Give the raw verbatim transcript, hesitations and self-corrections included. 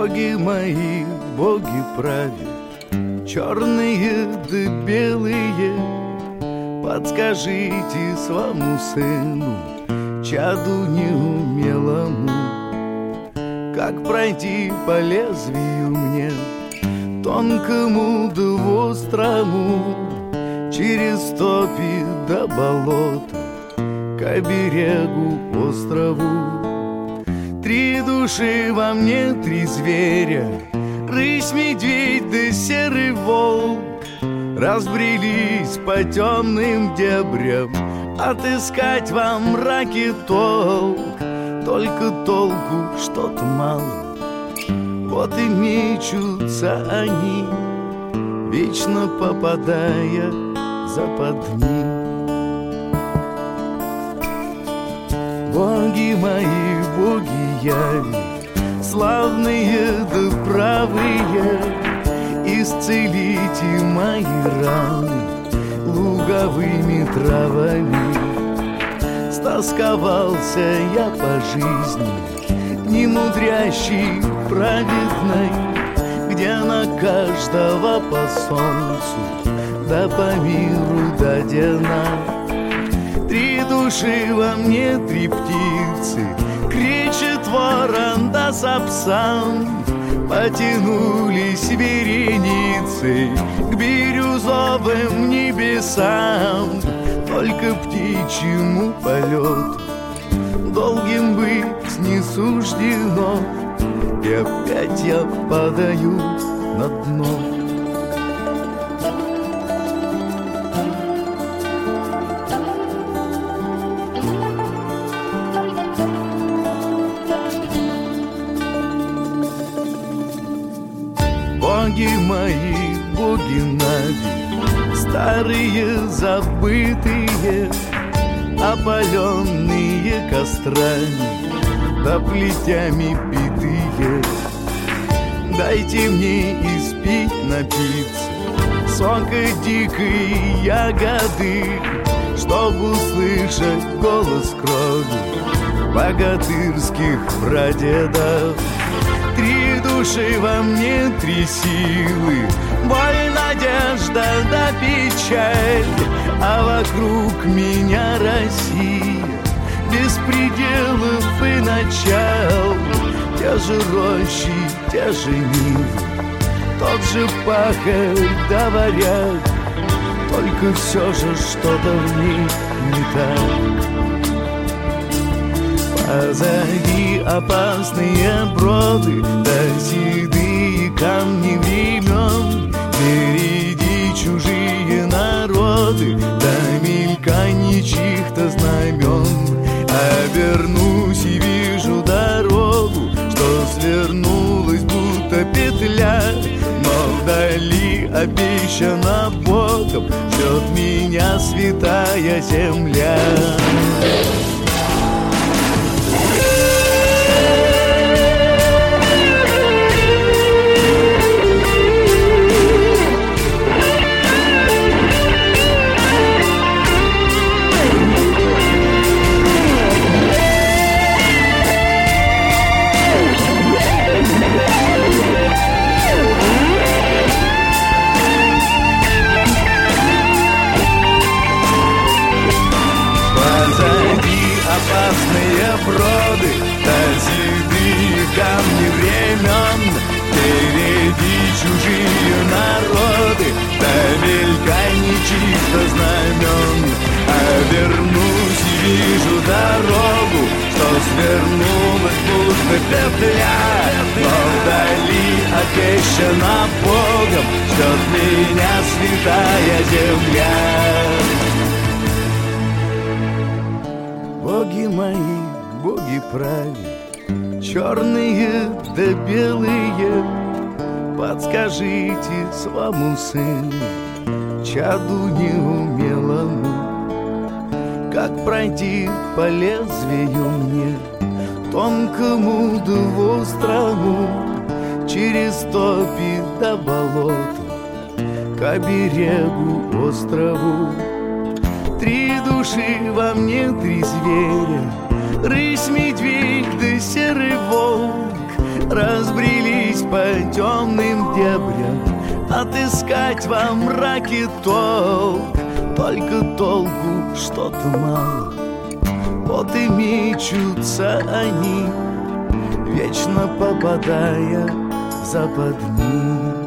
Боги мои, боги правят, черные да белые, подскажите своему сыну, чаду неумелому, как пройти по лезвию мне, тонкому да острому, через топи да болота, к берегу острову. Три души во мне, три зверя, рысь, медведь да серый волк, разбрелись по темным дебрям, отыскать во мраке толк. Только толку что-то мало, вот и мечутся они, вечно попадая в западни. Боги мои, боги яви, славные да правые, исцелите мои раны луговыми травами. Стосковался я по жизни, немудрящий, праведной, где на каждого по солнцу, да по миру дадена. Три души во мне, три птицы, кричит ворон да сапсан, потянулись вереницей к бирюзовым небесам. Только птичьему полету долгим быть не суждено, и опять я падаю на дно. Боги мои, боги Нави, старые забытые, опаленные кострами да плетями битые. Дайте мне испить, напиться сока дикой ягоды, чтоб услышать голос крови богатырских прадедов. Три души во мне, три силы, боль, надежда да печаль, а вокруг меня Россия, без пределов и начал. Те же рощи, те же нивы, тот же пахарь да варяг, только все же что-то в них не так. Позади опасные броды, да седые камни времен, впереди чужие народы, да мельканье чьих-то знамен. Обернусь и вижу дорогу, что свернулась будто петля, но вдали обещана Богом ждет меня святая земля. Опасные броды, да седые камни времен, впереди чужие народы, да мельканье чьих-то знамен. Обернусь и вижу дорогу, что свернулась будто петля, но вдали обещана Богом ждет меня святая земля. Боги мои, боги правят, черные да белые, подскажите своему сыну, чаду неумелому, как пройти по лезвию мне, тонкому да острому, через топи да болота, к берегу острову. Три души во мне, три зверя, рысь, медведь да серый волк, разбрелись по темным дебрям, отыскать во мраке толк. Только толку что-то мало, вот и мечутся они, вечно попадая в западни.